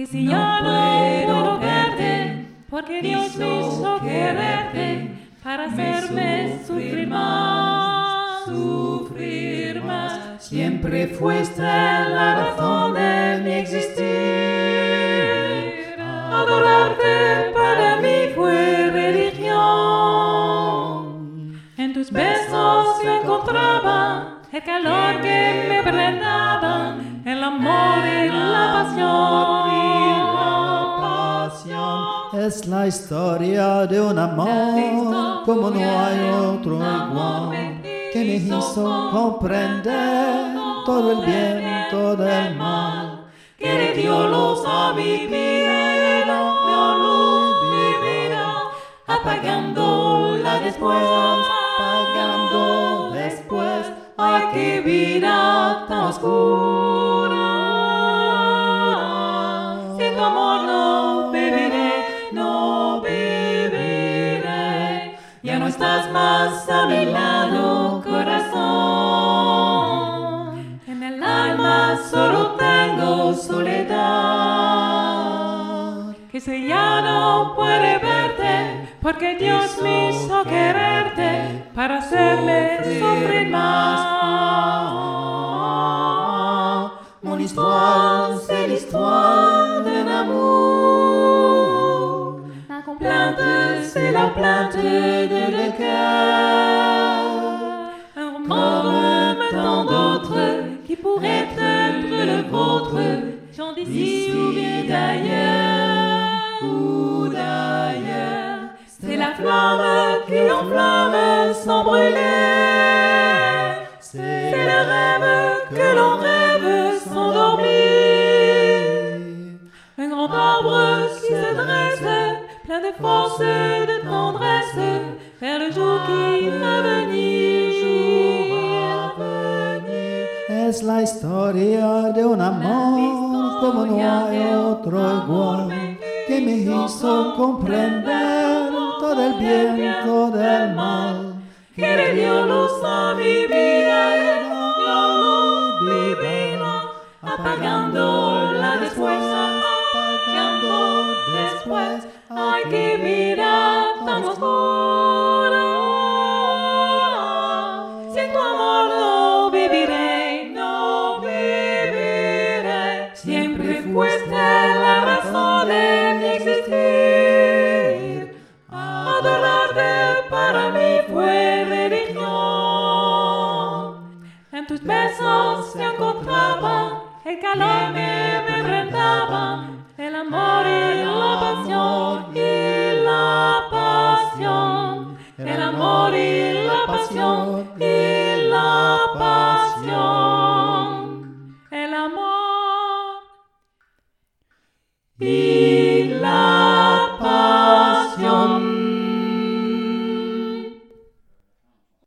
si yo no puedo verte, porque Dios me hizo quererte para hacerme sufrir más, sufrir más. Siempre fuiste la razón de mi existir. Adorarte para mí fue religión. En tus besos yo encontraba el calor que me brindaba, el amor y la pasión. Es la historia de un amor como no hay otro igual, que me hizo comprender todo el bien y todo el mal, que le dio luz a mi vida, apagándola después, apagando después. Ay, qué vida tan oscura. Sin tu amor no viviré, no viviré. Ya no estás más a mi lado, corazón. En el alma solo tengo soledad. Que si ya no puede verte, porque Dios me hizo quererte para hacerme sufrir más. Mon histoire, c'est l'histoire d'un amour. Ma complainte, c'est la plainte de le cœur. Un roman comme tant d'autres qui pourrait être le vôtre, j'en d'ici ou bien d'ailleurs. C'est la flamme qui enflamme sans brûler. C'est le rêve que l'on rêve sans dormir. Un grand arbre qui se dresse, plein de force et de tendresse, vers le jour qui va venir. Es la historia de un amor como no hay otro igual, que me hizo comprender todo el bien y todo el mal, que le dio luz a mi vida, apagándola después, ay, qué vida tan oscura. Sin tu amor no viviré, no viviré. Siempre fuiste la razón de mi existir. Adorarte para mí fue religión. En tus besos se encontraba el calor que me brindaba, el amor y la pasión.